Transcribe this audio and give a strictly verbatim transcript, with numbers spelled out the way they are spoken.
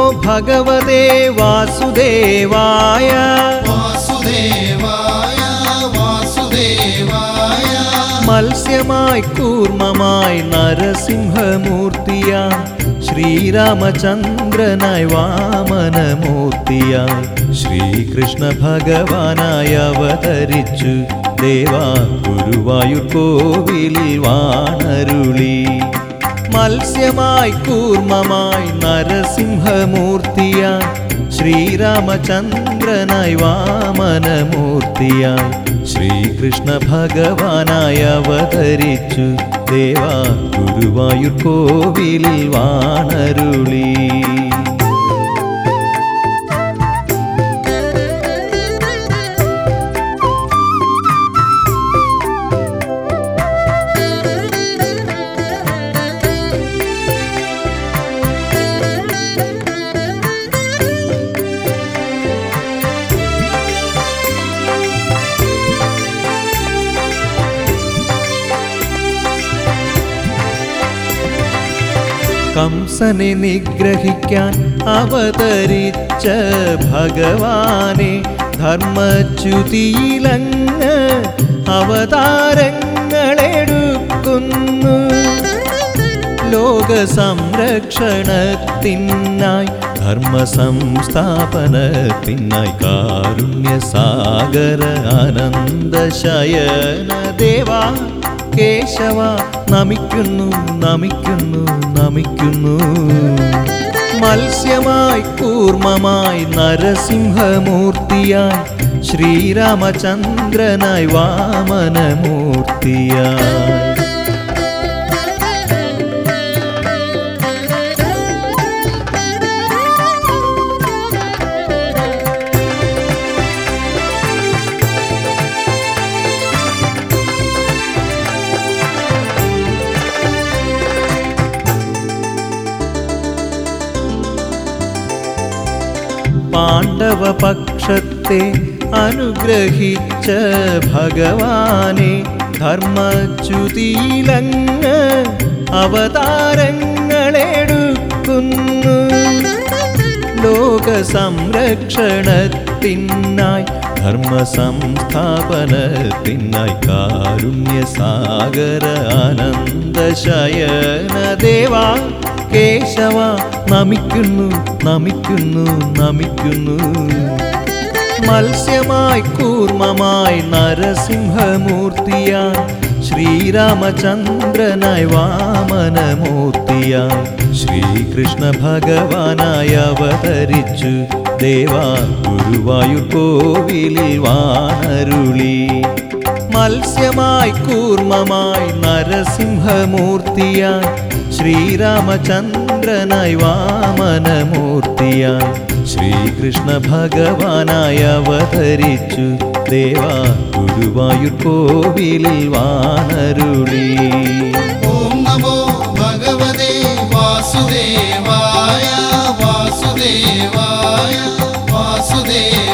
ഭഗവതേ വാസുദേവായ വാസുദേവായ വാസുദേവായ മത്സ്യമായി കൂർമ്മമായി നരസിംഹമൂർത്തിയായി ശ്രീരാമചന്ദ്രനായി വാമനമൂർത്തിയായി ശ്രീകൃഷ്ണ ഭഗവാനായി അവതരിച്ചു ദേവാ ഗുരുവായൂർ കോവിലിൽ വാണരുളി. മത്സ്യമായി കൂർമ്മമായി നരസിംഹമൂർത്തിയായി ശ്രീരാമചന്ദ്രനായി വാമനമൂർത്തിയായി ശ്രീകൃഷ്ണ ഭഗവാനായി അവതരിച്ചു ദേവാ ഗുരുവായൂർ കോവിലിൽ വാണരുളി. കംസനെ നിഗ്രഹിക്കാൻ അവതരിച്ച ഭഗവാനെ ധർമ്മച്യുതിയിലങ്ങ് അവതാരങ്ങളെടുക്കുന്നു. ലോക സംരക്ഷണത്തിനായി ധർമ്മ സംസ്ഥാപനത്തിനായി കാരുണ്യസാഗര ആനന്ദശയന ദേവാ കേശവ നമിക്കുന്നു നമിക്കുന്നു നമിക്കുന്നു. മത്സ്യമായി കൂർമ്മമായി നരസിംഹമൂർത്തിയായി ശ്രീരാമചന്ദ്രനായി വാമനമൂർത്തിയായി പാണ്ഡവപക്ഷത്തെ അനുഗ്രഹിച്ച ഭഗവാനെ ധർമ്മച്യുതിയിലങ്ങ് അവതാരങ്ങളെടുക്കുന്നു. ലോക സംരക്ഷണത്തിനായി ധർമ്മ സംസ്ഥാപനത്തിനായി കാരുണ്യസാഗര ആനന്ദശയന ദേവാ കേശവ നമിക്കുന്നു നമിക്കുന്നു നമിക്കുന്നു. മത്സ്യമായി കൂർമ്മമായി നരസിംഹമൂർത്തിയായി ശ്രീരാമചന്ദ്രനായി വാമനമൂർത്തിയായി ശ്രീകൃഷ്ണ ഭഗവാനായി അവതരിച്ചു ദേവാ ഗുരുവായൂർ കോവിലിൽ വാണരുളി. മത്സ്യമായി കൂർമ്മമായി നരസിംഹമൂർത്തിയായി ശ്രീരാമചന്ദ്രനായി വാമനമൂർത്തിയായി ശ്രീകൃഷ്ണ ഭഗവാനായി അവതരിച്ചു ദേവാ ഗുരുവായൂർ കോവിലിൽ വാണരുളി. ഓം നമോ ഭഗവതേ വാസുദേവായ വാസുദേവായ വാസുദേവായ